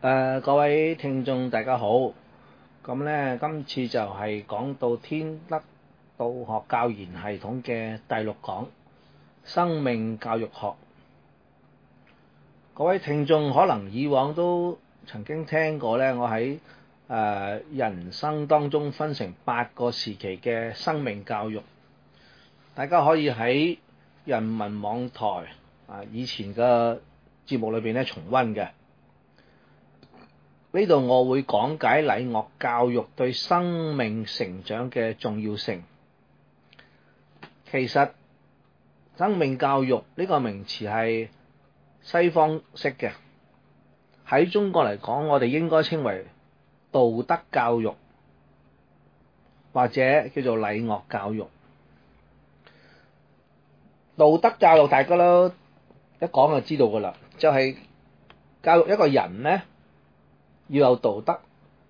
各位聽眾大家好，咁呢，今次就係講到天德道學教研系統嘅第6講生命教育學。各位聽眾可能以往都曾經聽過呢，我喺人生當中分成8個時期嘅生命教育，大家可以喺人民網台以前嘅節目裏邊重溫嘅。呢度我會講解禮樂教育對生命成長嘅重要性。其實生命教育呢個名詞係西方式嘅，喺中國嚟講，我哋應該稱為道德教育或者叫做禮樂教育。道德教育大家都一講就知道㗎喇，就係教育一個人呢，要有道德。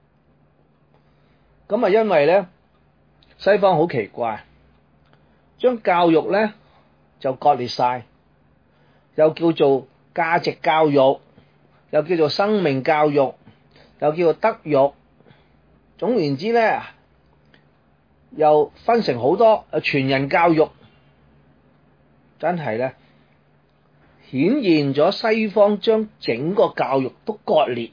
咁因為呢，西方好奇怪，將教育呢就割裂晒，又叫做價值教育，又叫做生命教育，又叫做德育。總言之呢，又分成好多全人教育，真係呢，顯現咗西方將整個教育都割裂。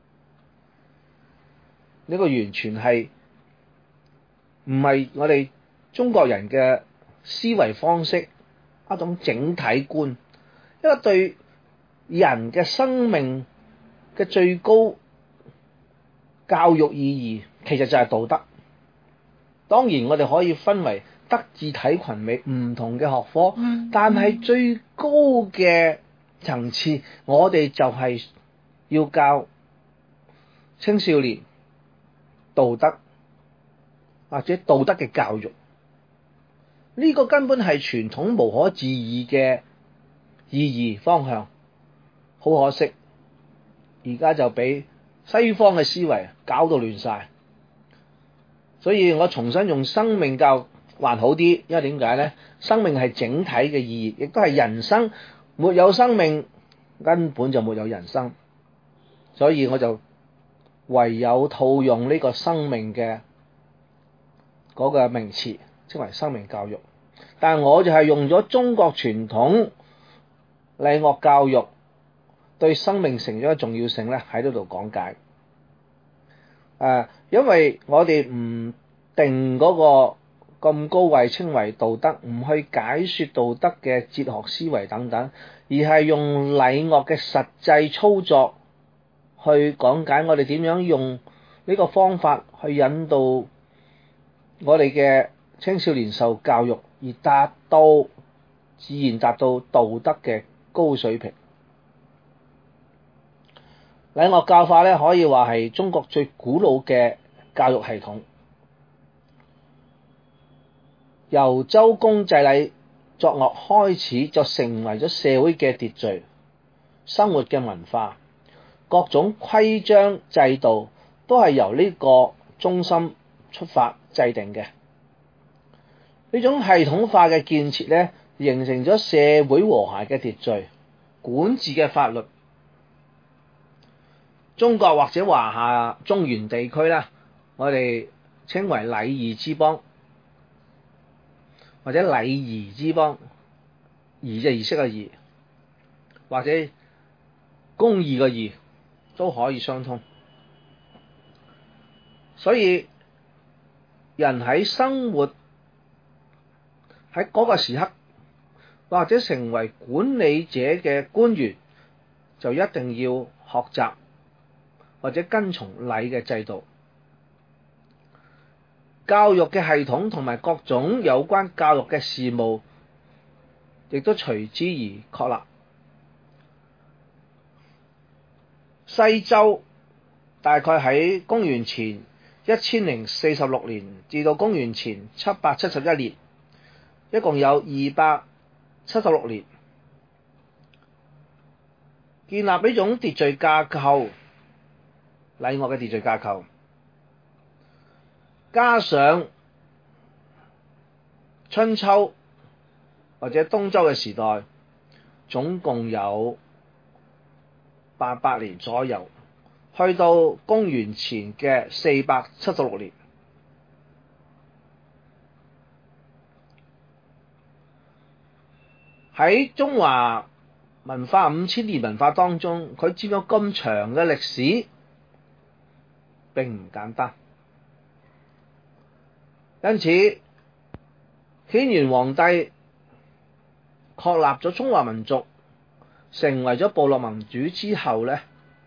呢個完全係唔係我哋中國人嘅思維方式，一種整體觀，一個對人嘅生命嘅最高教育意義，其實就係道德。當然我哋可以分為德智體群美唔同嘅學科，但係最高嘅層次，我哋就係要教青少年道德或者道德嘅教育。呢個根本係傳統無可置疑嘅意義方向。好可惜，而家就俾西方嘅思維搞到亂晒。所以我重新用生命教育還好啲，因為點解呢？生命係整體嘅意義，亦都係人生。沒有生命，根本就沒有人生。所以我就唯有套用呢個生命嘅嗰個名詞，稱為生命教育。但係我就係用咗中國傳統禮樂教育對生命成長嘅重要性咧，喺呢度講解。因為我哋唔定嗰個咁高位稱為道德，唔去解說道德嘅哲學思維等等，而係用禮樂嘅實際操作去講解我哋點樣用呢個方法去引導我哋嘅青少年受教育，而自然達到道德嘅高水平。禮樂教化咧，可以話係中國最古老嘅教育系統。由周公祭禮作樂開始，就成為咗社會嘅秩序、生活嘅文化，各種規章制度都係由呢個中心出發制定嘅。呢種系統化嘅建設咧，形成咗社會和諧嘅秩序、管治嘅法律。中國或者華夏中原地區啦，我哋稱為禮儀之邦，或者禮儀之邦，儀就儀式嘅儀，或者公義嘅義，都可以相通。所以人喺生活喺嗰個時刻，或者成為管理者嘅官員，就一定要學習或者跟從禮嘅制度。教育嘅系統同埋各種有關教育嘅事務，亦都隨之而確立。西周大概喺公元前1046年至到公元前771年，一共有276年，建立呢種秩序架構，禮樂嘅秩序架構，加上春秋或者東周嘅時代，總共有800年左右， 去到公元前嘅476年。喺中華文化5000年文化當中，佢佔咗咁長嘅歷史並唔簡單。因此，顯元皇帝確立咗中華民族成為咗部落民主之後咧，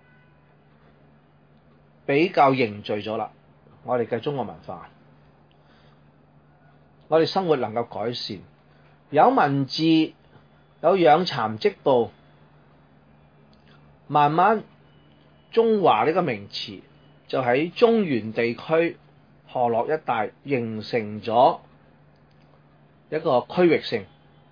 比較凝聚咗啦我哋嘅中國文化，我哋生活能夠改善，有文字，有養蠶織布，慢慢中華呢個名詞就喺中原地區河洛一帶形成咗一個區域性。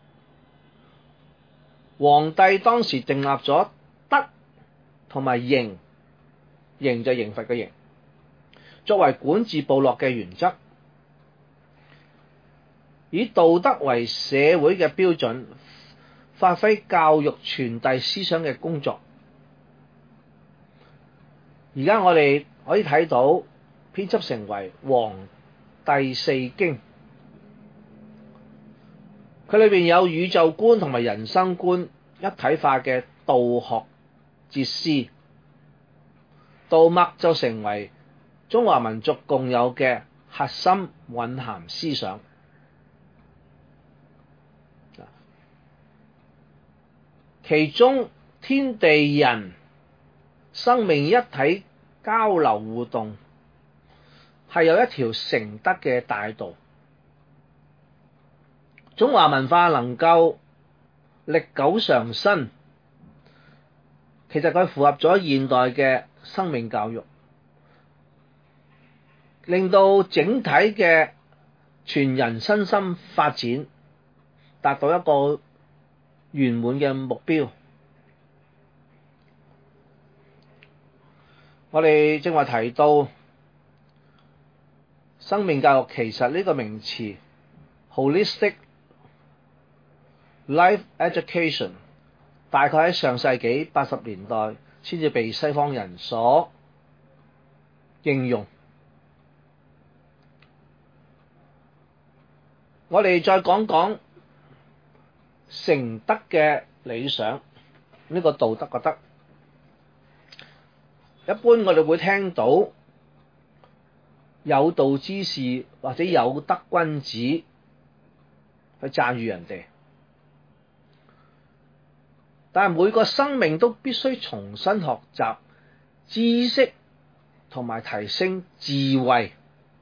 皇帝當時訂立咗德同埋刑，刑就刑罰嘅刑，作為管治部落嘅原則，以道德為社會嘅標準，發揮教育傳遞思想嘅工作。而家我哋可以睇到編輯成為《黃帝四經》，佢裏邊有宇宙觀同埋人生觀一體化嘅道學哲思，道脈就成為中華民族共有嘅核心蘊含思想。其中天地人生命一體交流互動，係有一條成德嘅大道。中華文化能夠歷久常新，其實佢符合咗現代嘅生命教育，令到整體嘅全人身心發展達到一個圓滿嘅目標。我哋正話提到生命教育，其實呢個名詞 Holistic Life Education 大概喺上世紀80年代先至被西方人所應用。我哋再講講成德嘅理想，呢個道德嘅德。一般我哋會聽到有道之士或者有德君子去讚譽人哋，但係每個生命都必須重新學習知識同埋提升智慧。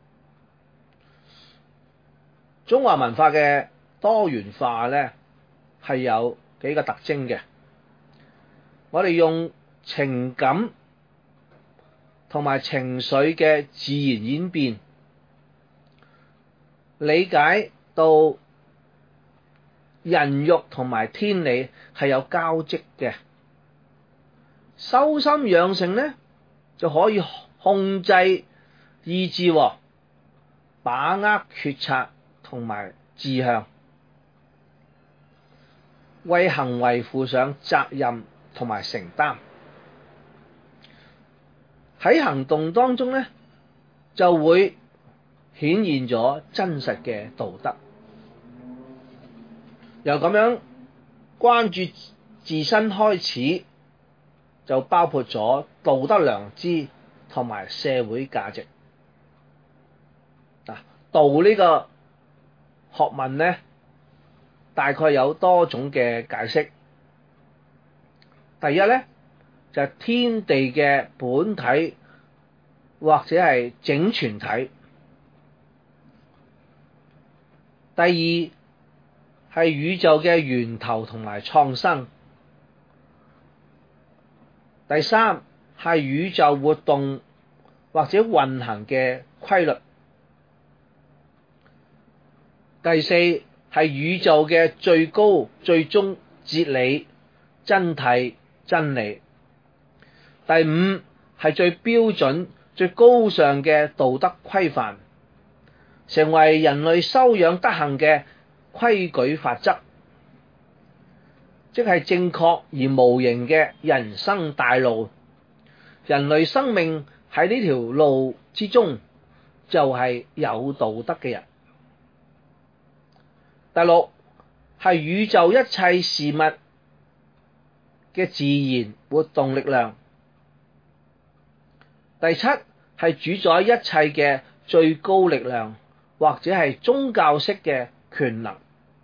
中華文化嘅多元化咧係有幾個特徵嘅，我哋用情感同埋情緒嘅自然演變，理解到人欲同埋天理係有交織嘅。修心養性咧就可以控制意志，把握決策同埋志向，為行為負上責任同埋承擔。喺行動當中咧，就會顯現咗真實嘅道德。由咁樣關注自身開始，就包括咗道德良知同埋社會價值。道呢個學問咧，大概有多種嘅解釋。第一咧，就係天地嘅本體或者係整全體。第二係宇宙嘅源頭同埋創生。第三係宇宙活動或者運行嘅規律。第四係宇宙嘅最高最終哲理真諦真理。第五係最標準最高尚嘅道德規範，成為人類修養德行嘅規矩法則，即係正確而無形嘅人生大路， 人類生命喺呢條路之中就係有道德嘅人。第六係宇宙一切事物嘅自然活動力量。第七係主宰一切嘅最高力量，或者係宗教式嘅權能。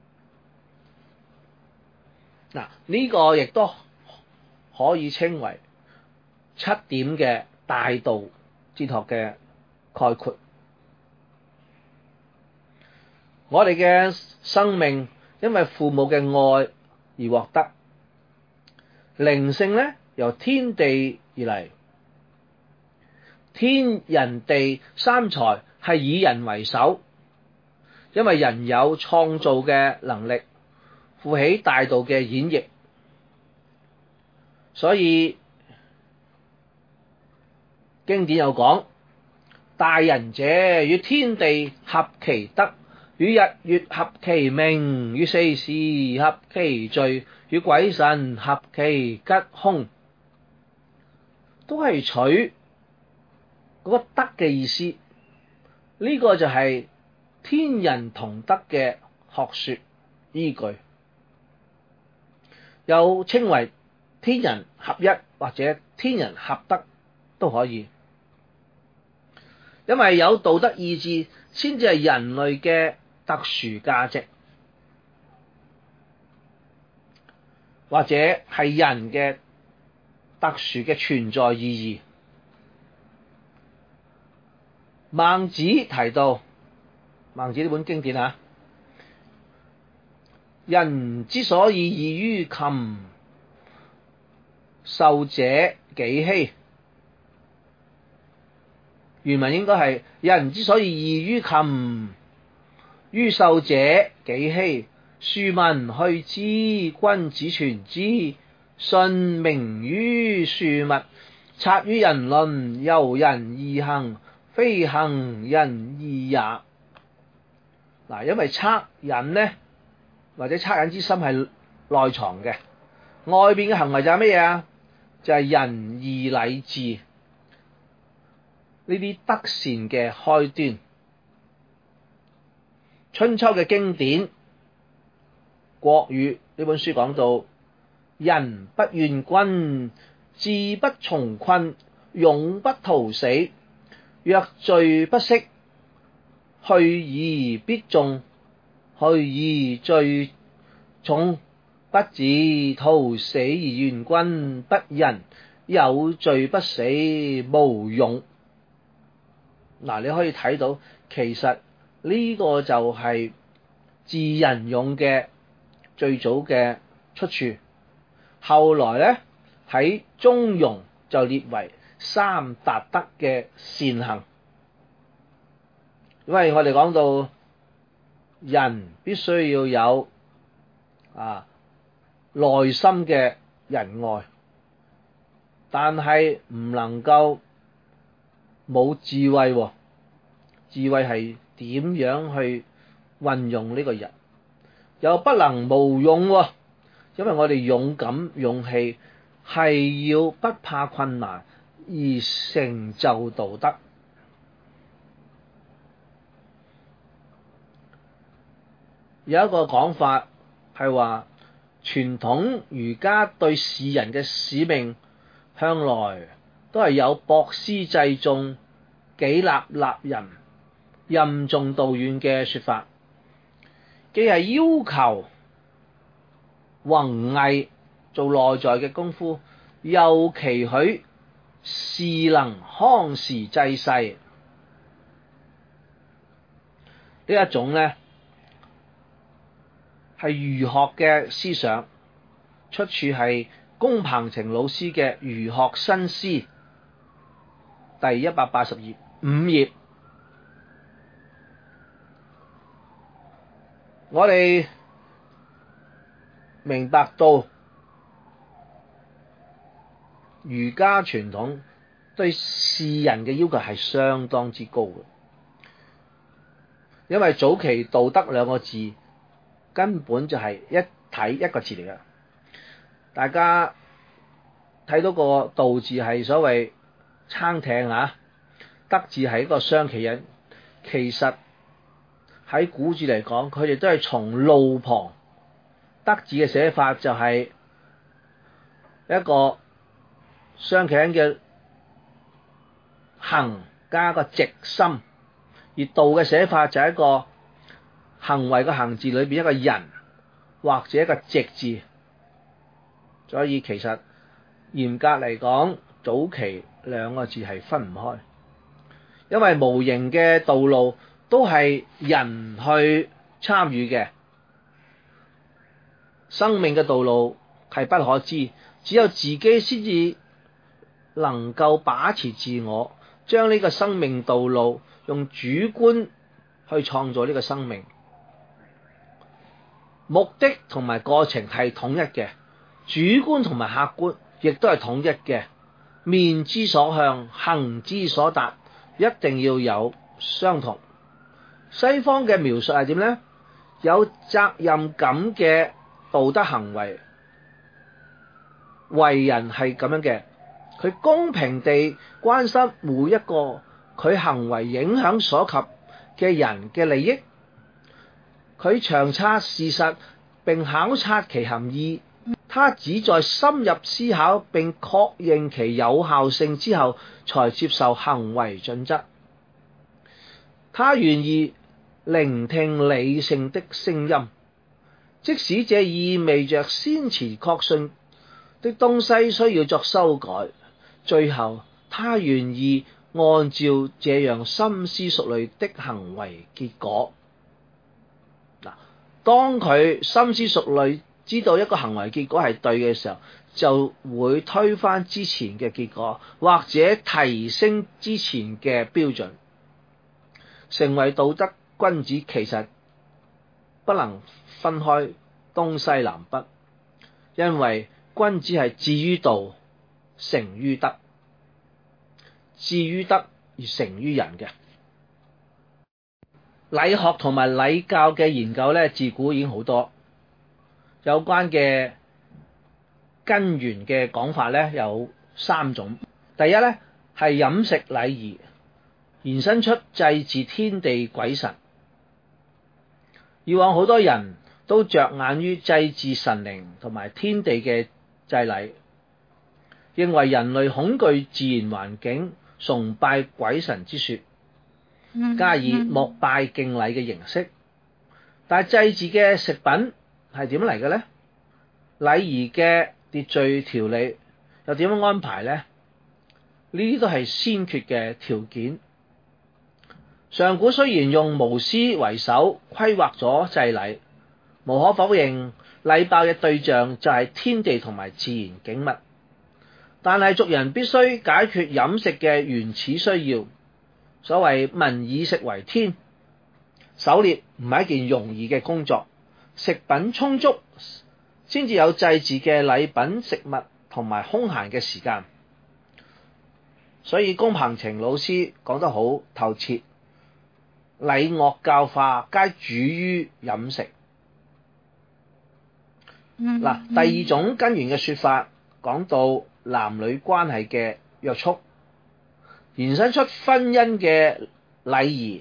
嗱，呢個亦都可以稱為七點嘅大道哲學嘅概括。我哋嘅生命因為父母嘅愛而獲得，靈性呢由天地而嚟，天人地三才係以人為首，因為人有創造嘅能力，負起大道嘅演繹，所以經典有講：大人者，與天地合其德，與日月合其明，與四時合其序，與鬼神合其吉凶。都係取嗰個德嘅意思。呢個就係天人同德嘅學說依據，又稱為天人合一或者天人合德都可以。因為有道德意志先至係人類嘅特殊價值，或者係人嘅特殊嘅存在意義。孟子提到，孟子呢本經典啊，人之所以異於禽獸者幾希。原文應該係人之所以異於禽於獸者幾希。庶民去之，君子傳之。信明於庶物，察於人倫，由人而行，非行人義也。嗱，因為惻隱呢，或者惻隱之心係內藏嘅，外邊嘅行為就係乜嘢啊？就係仁義禮智呢啲德善嘅開端。春秋嘅經典《國語》呢本書講到：人不怨君，志不從困，勇不圖死。若罪不息，去而必重；去而罪重，不自圖死而怨君，不仁。有罪不死，無勇。嗱，你可以睇到，其實呢個就係智仁勇嘅最早嘅出處。後來咧喺中庸就列為三達德嘅善行。因為我哋講到人必須要有內心嘅仁愛，但係唔能夠冇智慧喎。智慧係點樣去運用呢個人？又不能無勇喎，因為我哋勇敢勇氣係要不怕困難而成就道德。有一個講法係話，傳統儒家對士人嘅使命向來都係有博施濟眾、己立立人、任重道遠嘅說法，既係要求宏毅做內在嘅功夫，又期許士能康時濟世。呢一種呢係儒學嘅思想，出處係龔鵬程老師嘅《儒學新思》第185頁。我哋明白到儒家傳統對士人嘅要求係相當之高嘅，因為早期道德兩個字根本就係一體一個字嚟嘅。大家睇到個道字係所謂撐艇啊，德字係一個雙企人，其實喺古字嚟講，佢哋都係從路旁，德字嘅寫法就係一個雙企人嘅行加個直心，而道嘅寫法就係一個行為嘅行字裏邊一個人或者一個直字，所以其實嚴格嚟講，早期兩個字係分唔開，因為無形嘅道路都係人去參與嘅，生命嘅道路係不可知，只有自己先至能夠把持自我，將呢個生命道路用主觀去創造呢個生命，目的同埋過程係統一嘅，主觀同埋客觀亦都係統一嘅，面之所向，行之所達，一定要有相同。西方嘅描述係點呢？有責任感嘅道德行為，為人係咁樣嘅，佢公平地關心每一個佢行為影響所及嘅人嘅利益，佢詳察事實並考察其含義，他只在深入思考並確認其有效性之後才接受行為準則，他願意聆聽理性的聲音，即使這意味着先前確信的東西需要作修改，最後他願意按照這樣深思熟慮的行為結果。當佢深思熟慮知道一個行為結果係對嘅時候，就會推翻之前嘅結果，或者提升之前嘅標準。成為道德君子其實不能分開東西南北，因為君子係至於道，成於德，至於德而成於人嘅。禮學同埋禮教嘅研究咧，自古已經好多，有關嘅根源嘅講法咧有三種。第一咧係飲食禮儀，延伸出祭祀天地鬼神。以往好多人都着眼於祭祀神靈同埋天地嘅祭禮，認為人類恐懼自然環境，崇拜鬼神之說，加以膜拜敬禮嘅形式。但係祭祀嘅食品係點嚟嘅呢？禮儀嘅秩序條理又點樣安排呢？呢啲都係先決嘅條件。上古雖然用巫師為首規劃咗祭禮，無可否認禮拜嘅對象就係天地同埋自然景物，但係族人必須解決飲食嘅原始需要。所謂民以食為天，狩獵唔係一件容易嘅工作，食品充足先至有祭祀嘅禮品食物同埋空閒嘅時間。所以龔鵬程老師講得好透徹，禮樂教化皆主於飲食。第二種根源嘅說法講到男女關係嘅約束，延伸出婚姻嘅禮儀。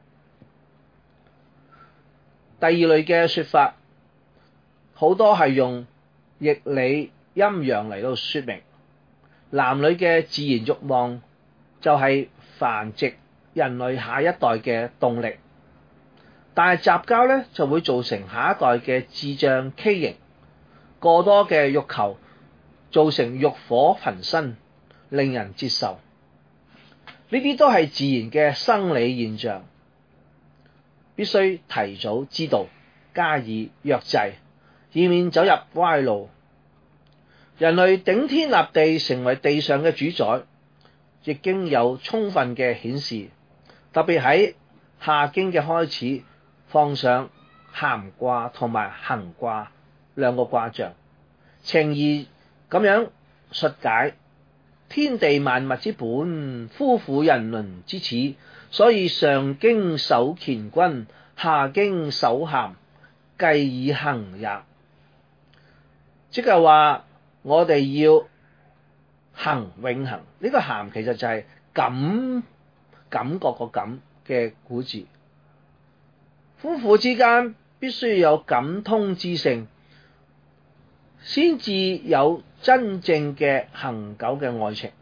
第二類嘅說法好多係用易理陰陽嚟到說明，男女嘅自然慾望就係繁殖人類下一代嘅動力，但係雜交咧就會造成下一代嘅智障畸形，過多嘅欲求造成欲火焚身，令人接受。呢啲都係自然嘅生理現象，必須提早知道，加以約制，以免走入歪路。人類頂天立地成為地上嘅主宰，亦經有充分嘅顯示，特別喺夏經嘅開始放上咸卦同埋艮卦兩個卦象，情義咁樣述解天地萬物之本，夫婦人倫之始，所以上經守乾坤，下經守咸，繼以行也。即係話我哋要恒永恒，呢個涵其實就係感覺個感嘅古字。夫婦之間必須要有感通之性，先至有真正嘅恒久嘅愛情。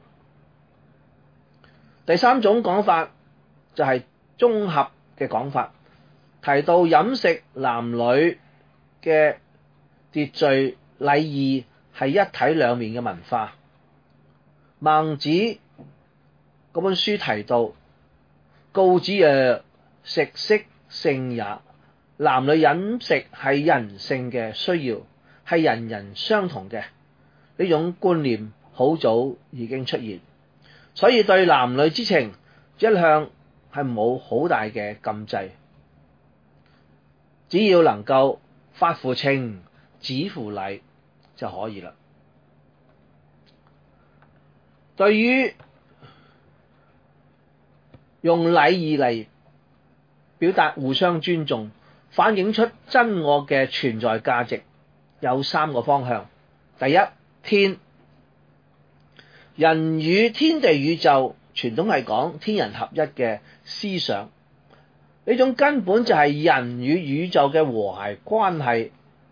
第三種講法就係綜合嘅講法，提到飲食男女嘅秩序禮儀係一體兩面嘅文化。孟子嗰本書提到，告子曰：食色性也。男女飲食係人性嘅需要，係人人相同嘅。呢種觀念好早已經出現，所以對男女之情一向係冇好大嘅禁制，只要能夠發乎情，止乎禮就可以啦。對於用禮儀嚟表達互相尊重，反映出真我嘅存在價值，有三個方向。第一，天，人與天地宇宙，傳統係講天人合一嘅思想，呢種根本就係人與宇宙嘅和諧關係。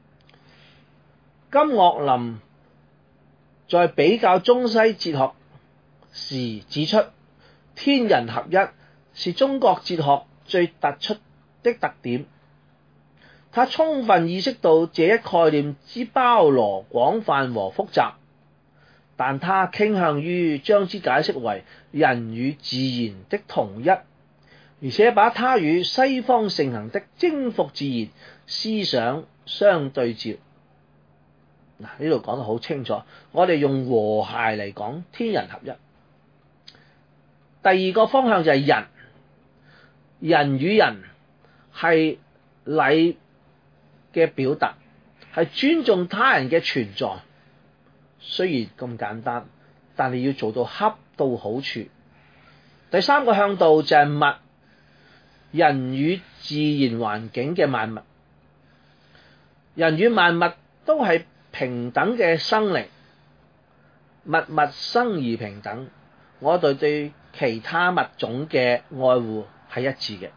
金岳霖在比較中西哲學時指出，天人合一是中國哲學最突出的特點。他充分意識到這一概念之包羅廣泛和複雜，但他傾向於將之解釋為人與自然的統一，而且把它與西方盛行的征服自然思想相對照。嗱，呢度講得好清楚，我哋用和諧嚟講天人合一。第二個方向就係人，人與人係禮嘅表達，係尊重他人嘅存在。雖然咁簡單，但係要做到恰到好處。第三個向度就係物，人與自然環境嘅萬物，人與萬物都係平等嘅生靈，物物生而平等，我哋對其他物種嘅愛護係一致嘅。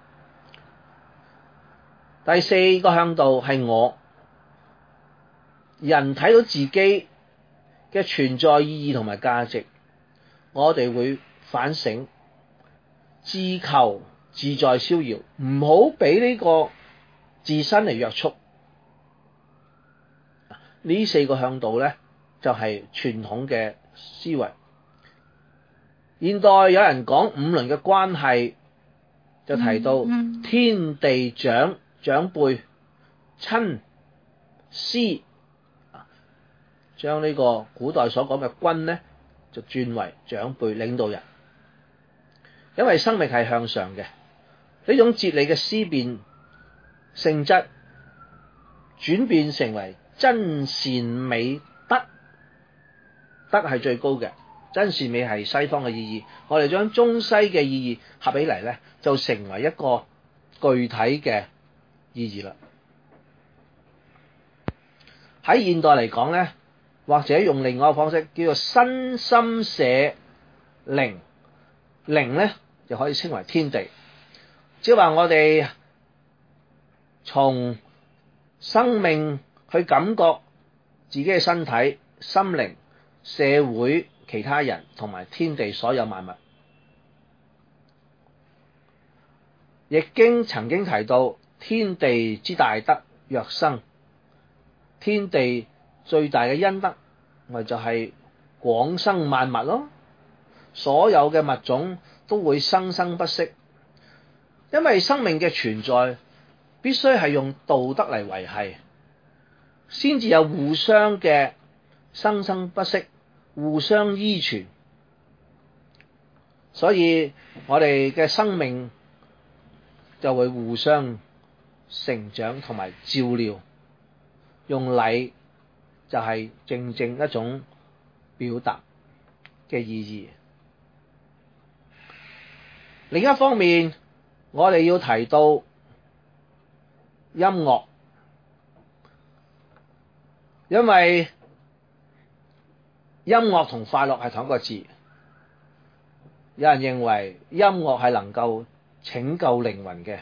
第四個向度係我，人睇到自己嘅存在意義同埋價值，我哋會反省，自求自在逍遙，唔好俾呢個自身嚟約束。呢四個向度咧，就係傳統嘅思維。現代有人講五倫嘅關係，就提到天地長輩、親師，將呢個古代所講嘅君咧，就轉為長輩領導人。因為生命係向上嘅，呢種哲理嘅思辨性質轉變成為真善美德，德係最高嘅，真善美係西方嘅意義。我哋將中西嘅意義合起嚟咧，就成為一個具體嘅意義啦。喺現代嚟講咧，或者用另外一個方式叫做身心社靈，靈咧就可以稱為天地，即係話我哋從生命去感覺自己嘅身體、心靈、社會、其他人同埋天地所有萬物。易經曾經提到天地之大德若生，天地最大嘅恩德咪就係廣生萬物咯，所有嘅物種都會生生不息，因為生命嘅存在必須係用道德嚟維繫，先至有互相嘅生生不息，互相依存。所以我哋嘅生命就會互相成長同埋照料，用禮就係正正一種表達嘅意義。另一方面，我哋要提到音樂，因為音樂同快樂係同一個字。有人認為音樂係能夠拯救靈魂嘅，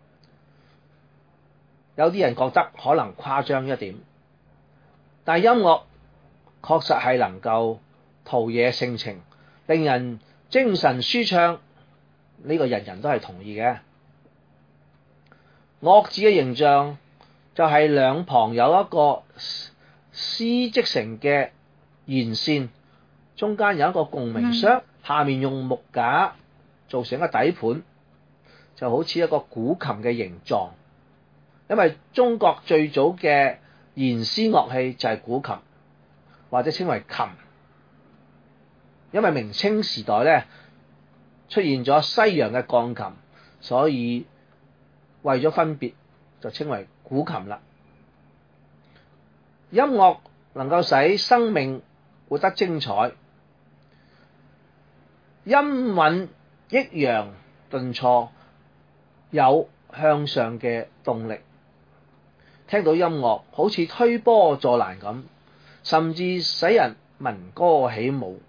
有啲人覺得可能誇張一點，但係音樂確實係能夠陶冶性情，令人精神舒暢，呢個人人都係同意嘅。樂字嘅形象就係兩旁有一個絲織成嘅弦線，中間有一個共鳴箱，下面用木架做成一個底盤，就好似一個古琴嘅形狀。因為中國最早嘅弦絲樂器就係古琴，或者稱為琴。因為明清時代咧出現咗西洋嘅鋼琴，所以為咗分別就稱為古琴啦。音樂能夠使生命活得精彩，音韻抑揚頓挫，有向上嘅動力。聽到音樂好似推波助瀾咁，甚至使人聞歌起舞。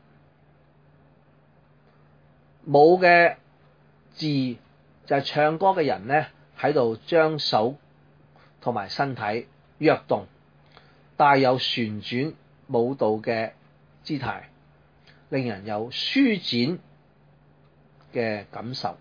舞嘅字就係唱歌嘅人呢喺度將手同埋身體躍動，帶有旋轉舞蹈嘅姿態，令人有舒展嘅感受。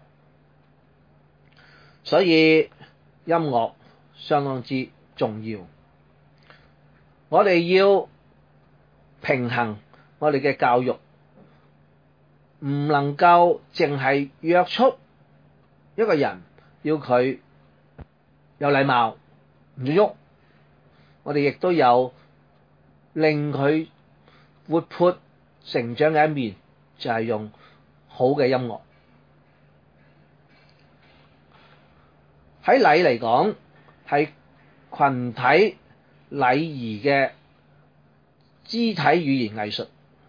所以音樂相當之重要，我哋要平衡我哋嘅教育，唔能夠淨係約束一個人，要佢有禮貌唔准喐，我哋亦都有令佢活潑成長嘅一面，就係用好嘅音樂。喺禮嚟講，係群體禮儀嘅肢體語言藝術。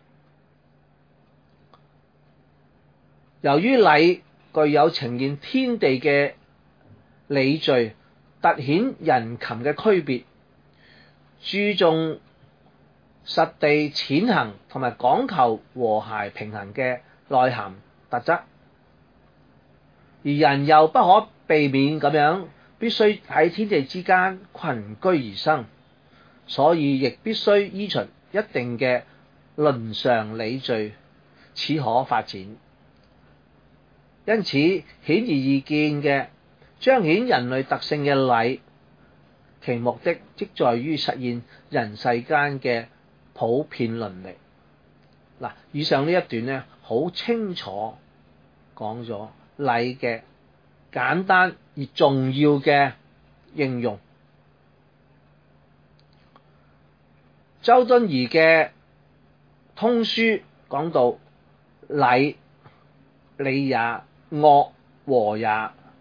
由於禮具有呈現天地嘅理序，凸顯人禽嘅區別，注重實地踐行同埋講求和諧平衡嘅內涵特質，而人又不可避免咁樣必須喺天地之間群居而生，所以亦必須依循一定嘅倫常理序，始可發展。因此顯而易見嘅彰顯人類特性嘅禮，其目的即在於實現人世間嘅普遍倫理。嗱，以上呢一段呢，好清楚講咗禮嘅簡單而重要嘅應用。周敦頤嘅通書講到禮，禮也，樂和也。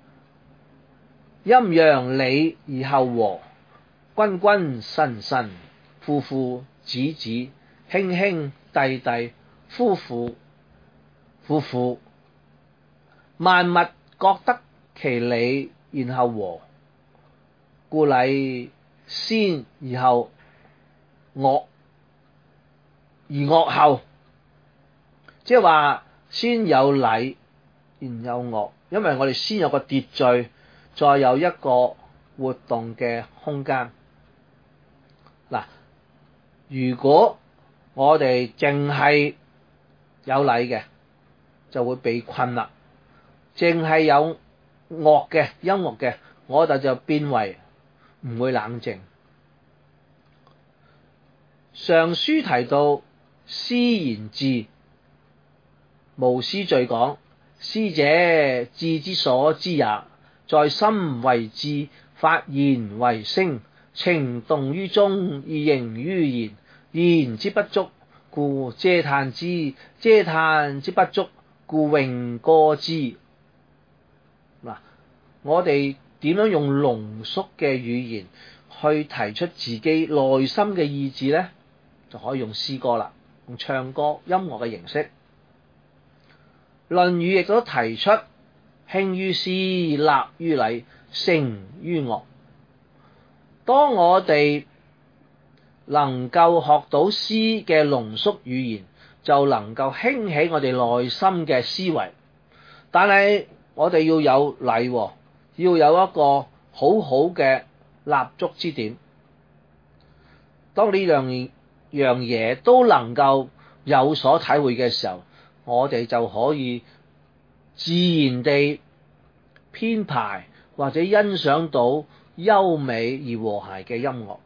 陰陽理而後和，君君臣臣，父父子子，兄兄弟弟，夫婦夫婦。萬物各得其理，然後和。故禮先而後樂，而樂後，即係話先有禮，然有樂，因為我哋先有個秩序，再有一個活動嘅空間。嗱，如果我哋淨係有禮嘅，就會被困啦；淨係有樂嘅音樂嘅，我哋就變為唔會冷靜。上書提到詩言志，無師序講：詩者，志之所知也，在心為志，發言為聲，情動於中，而形於言。言之不足，故嗟嘆之；嗟嘆之不足，故詠歌之。嗱，我哋點樣用濃縮嘅語言去提出自己內心嘅意志呢？就可以用詩歌啦，用唱歌音樂嘅形式。《論語》亦都提出興於詩，立於禮，成於樂。當我哋能夠學到詩嘅濃縮語言，就能夠興起我哋內心嘅思維。但係我哋要有禮，要有一個好好嘅立足之點。當呢兩樣嘢都能夠有所體會嘅時候，我哋就可以自然地編排或者欣賞到優美而和諧嘅音樂。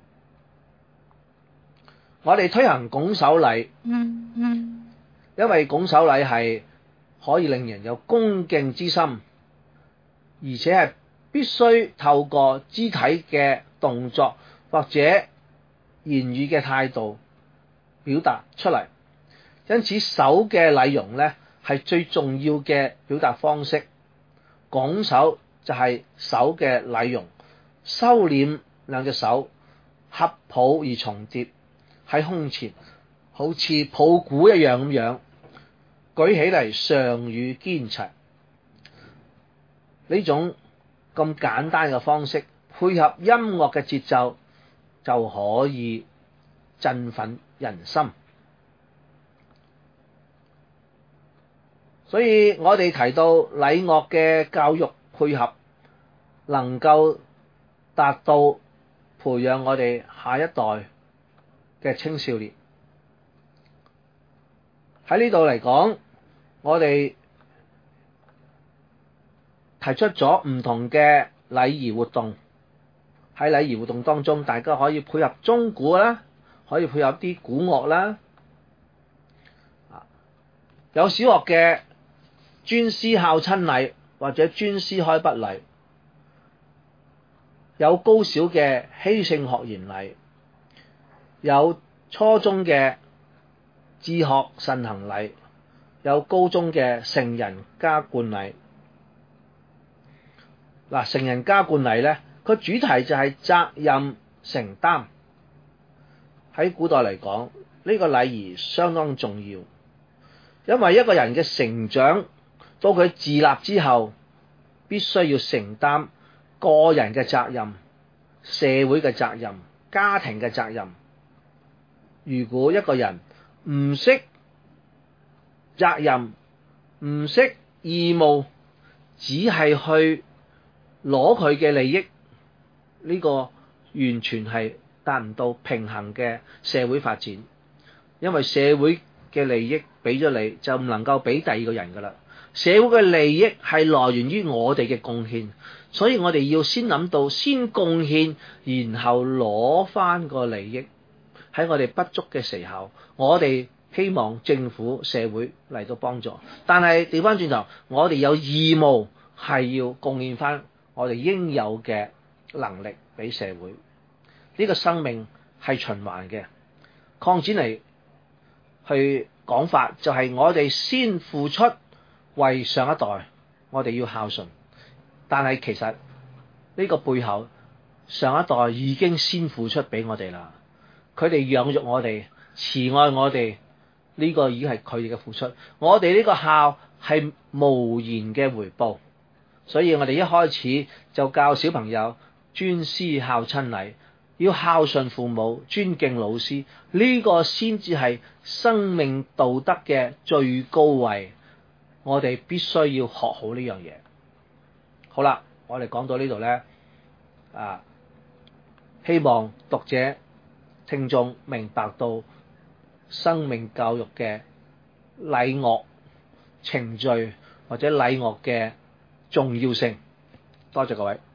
我哋推行拱手禮，因為拱手禮係可以令人有恭敬之心，而且係必須透過肢體嘅動作或者言語嘅態度表達出嚟。因此手嘅禮容呢係最重要嘅表達方式。拱手就係手嘅禮容，收斂兩隻手，合抱而重疊喺胸前，好似抱鼓一樣咁樣舉起嚟，上與肩齊。呢種咁簡單嘅方式，配合音樂嘅節奏，就可以振奮人心。所以我哋提到禮樂嘅教育配合，能夠達到培養我哋下一代嘅青少年。喺呢度嚟講，我哋提出咗唔同嘅禮儀活動。喺禮儀活動當中，大家可以配合鐘鼓啦，可以配合啲鼓樂啦。有小學嘅尊師孝親禮或者尊師開筆禮，有高小嘅希聖學言禮，有初中嘅治學慎行禮，有高中嘅成人加冠禮。成人加冠禮呢，個主題就係責任承擔。喺古代嚟講，呢個禮儀相當重要，因為一個人嘅成長到佢自立之後，必須要承擔個人嘅責任、社會嘅責任、家庭嘅責任。如果一個人唔識責任、唔識義務，只係去攞佢嘅利益，呢個完全係達唔到平衡嘅社會發展。因為社會嘅利益俾咗你，就唔能夠俾第二個人噶啦。社會嘅利益係來源於我哋嘅貢獻，所以我哋要先諗到先貢獻，然後攞翻個利益。喺我哋不足嘅時候，我哋希望政府社會嚟到幫助，但係調翻轉頭，我哋有義務係要貢獻翻我哋應有嘅能力俾社會。呢個生命係循環嘅，擴展嚟去講法就係我哋先付出為上一代，我哋要孝順。但係其實呢個背後，上一代已經先付出俾我哋啦。佢哋養育我哋，慈愛我哋，呢個已經係佢哋嘅付出。我哋呢個孝係無言嘅回報。所以我哋一開始就教小朋友尊師孝親禮，要孝順父母，尊敬老師，呢個先至係生命道德嘅最高位。我哋必須要學好呢樣嘢。好啦，我哋講到呢度呢，希望讀者聽眾明白到生命教育嘅禮樂程序或者禮樂嘅重要性。多謝各位。